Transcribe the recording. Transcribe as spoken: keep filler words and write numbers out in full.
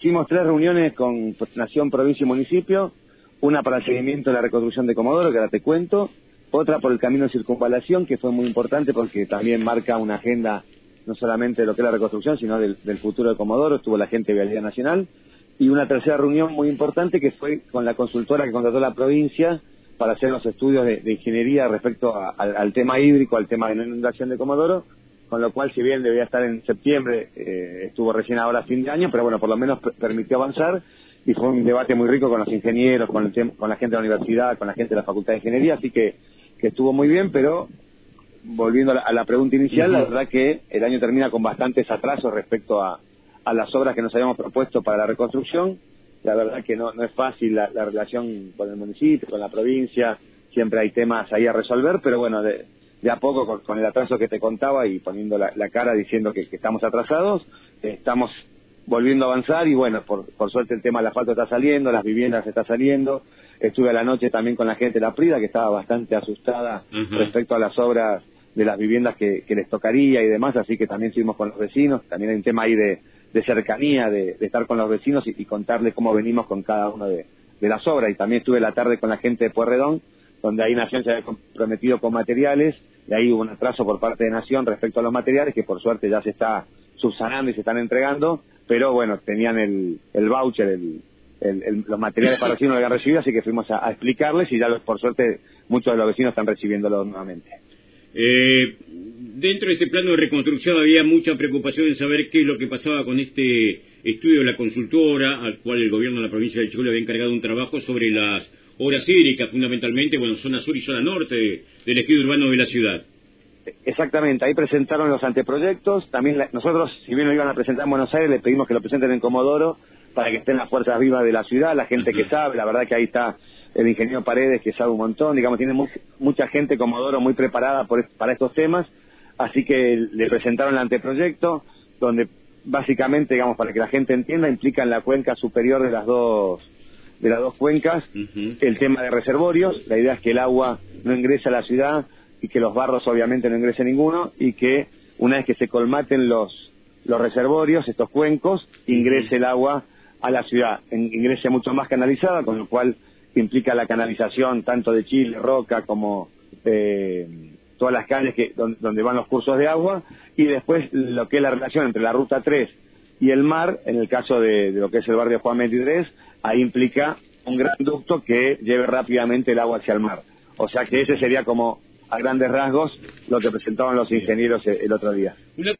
Hicimos tres reuniones con Nación, Provincia y Municipio, una para el seguimiento de la reconstrucción de Comodoro, que ahora te cuento, otra por el camino de circunvalación, que fue muy importante porque también marca una agenda no solamente de lo que es la reconstrucción, sino del, del futuro de Comodoro. Estuvo la gente de Vialidad Nacional, y una tercera reunión muy importante que fue con la consultora que contrató la provincia para hacer los estudios de, de ingeniería respecto a, al, al tema hídrico, al tema de la inundación de Comodoro, con lo cual, si bien debía estar en septiembre, eh, estuvo recién ahora a fin de año, pero bueno, por lo menos permitió avanzar, y fue un debate muy rico con los ingenieros, con, el con la gente de la universidad, con la gente de la Facultad de Ingeniería, así que, que estuvo muy bien. Pero volviendo a la, a la pregunta inicial, uh-huh. La verdad que el año termina con bastantes atrasos respecto a, a las obras que nos habíamos propuesto para la reconstrucción. La verdad que no, no es fácil la, la relación con el municipio, con la provincia, siempre hay temas ahí a resolver, pero bueno, de, de a poco, con, con el atraso que te contaba y poniendo la, la cara diciendo que, que estamos atrasados, eh, estamos volviendo a avanzar, y bueno, por, por suerte el tema del asfalto está saliendo, las viviendas está saliendo. Estuve a la noche también con la gente de la Prida, que estaba bastante asustada uh-huh. respecto a las obras de las viviendas que, que les tocaría y demás, así que también estuvimos con los vecinos. También hay un tema ahí de, de cercanía, de, de estar con los vecinos y, y contarles cómo venimos con cada una de, de las obras. Y también estuve la tarde con la gente de Pueyrredón, donde ahí Nación se había comprometido con materiales, y ahí hubo un atraso por parte de Nación respecto a los materiales, que por suerte ya se está subsanando y se están entregando, pero bueno, tenían el, el voucher, el, el, el, los materiales para vecinos lo habían recibido, así que fuimos a, a explicarles, y ya los, por suerte muchos de los vecinos están recibiéndolo nuevamente. Eh, dentro de este plano de reconstrucción había mucha preocupación en saber qué es lo que pasaba con este estudio de la consultora, al cual el gobierno de la provincia del Chubut le había encargado un trabajo sobre las obras hídricas, fundamentalmente, bueno, zona sur y zona norte de, del ejido urbano de la ciudad. Exactamente, ahí presentaron los anteproyectos. También la, nosotros, si bien lo iban a presentar en Buenos Aires, les pedimos que lo presenten en Comodoro para que estén las fuerzas vivas de la ciudad, la gente que sabe. La verdad que ahí está el ingeniero Paredes, que sabe un montón, digamos, tiene mu mucha gente Comodoro muy preparada por, para estos temas, así que le presentaron el anteproyecto, donde básicamente, digamos, para que la gente entienda, implica en la cuenca superior de las dos de las dos cuencas uh-huh. el tema de reservorios. La idea es que el agua no ingrese a la ciudad y que los barros obviamente no ingrese ninguno, y que una vez que se colmaten los los reservorios, estos cuencos, ingrese el agua a la ciudad, en, ingrese mucho más canalizada, con lo cual implica la canalización tanto de Chile, Roca, como eh, todas las calles que donde, donde van los cursos de agua, y después lo que es la relación entre la Ruta tres y el mar, en el caso de, de lo que es el barrio Juan veintitrés, ahí implica un gran ducto que lleve rápidamente el agua hacia el mar. O sea que ese sería como, a grandes rasgos, lo que presentaban los ingenieros el, el otro día.